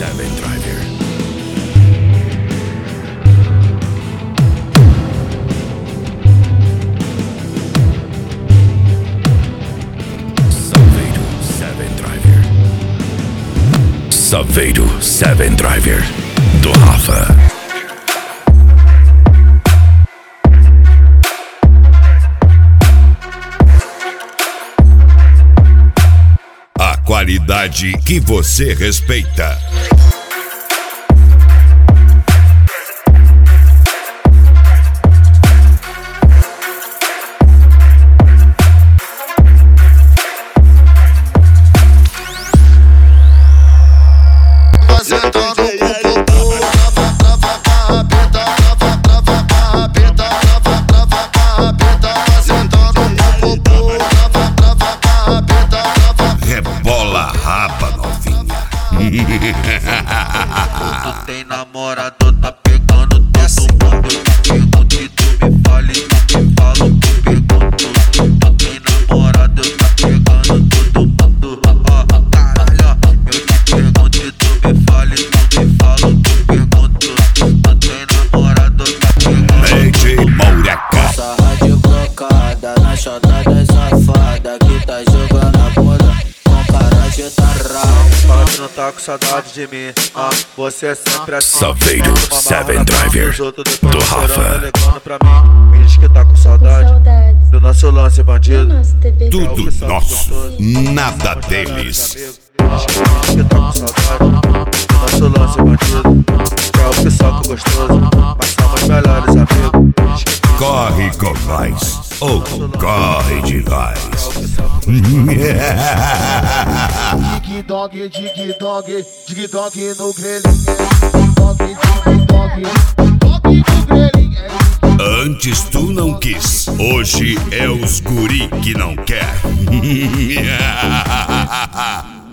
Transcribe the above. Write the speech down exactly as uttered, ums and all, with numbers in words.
Seven Driver. Saveiro Seven Driver. Saveiro Seven Driver do Rafa. Qualidade que você respeita. Tu tem namorado, tá pegando todo mundo. Pergunta e tu me fala e tu me fala o que eu pergunto. Tu tem namorado, tá pegando todo mundo. Ó, caralho, eu te pergunto e tu me fala e tu me fala o que eu pergunto. Tu tem namorado, tá pegando D J Mouraca. Essa rádio blocada na chodada safada que tá jogando a bunda com cara de tarrão. Fala que não tá com saudade de mim, ah, você é sempre assim. Saveiro Seven Driver do Rafa. Ligando pra mim, me diz que tá com saudade Saudades do nosso lance bandido. nosso T B. Tudo nosso, nada deles. Diz que tá com saudade do nosso lance bandido. Quer o que soca gostoso, mas somos melhores amigos. Diz que Corre com nós ou corre de nós. Dig dog, dig dog, dig dog no grelhinho. Dog, dig dog, dog no grelhinho. Antes tu não quis, hoje é os guri que não quer.